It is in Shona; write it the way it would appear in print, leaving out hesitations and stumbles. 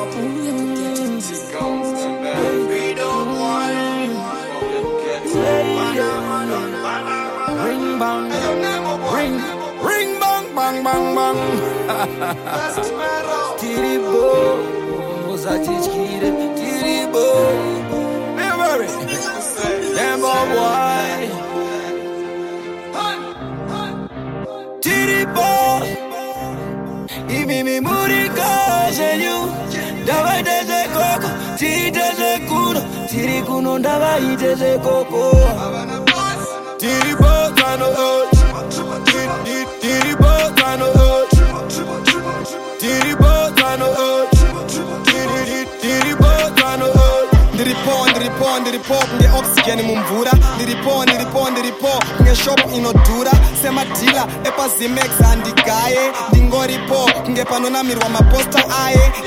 We don't want ring bang, ring bang bang bang bang. Tiribo, moza chichkire, tiribo. Never it, never why. Tiribo, imi murika zenyu. Dava iteze koko, tiri iteze kuno, tiri kuno dava iteze koko. Tiri bo kano oj, tiri bo kano oj, tiri bo kano oj, tiri bo kano oj. Ndiripo, nge oxygen mumvura. Ndiripo, nge shop inodura. Sema dealer, epa Zimex andigaye. Ndingoripo, nge panonamirwa maposta aye.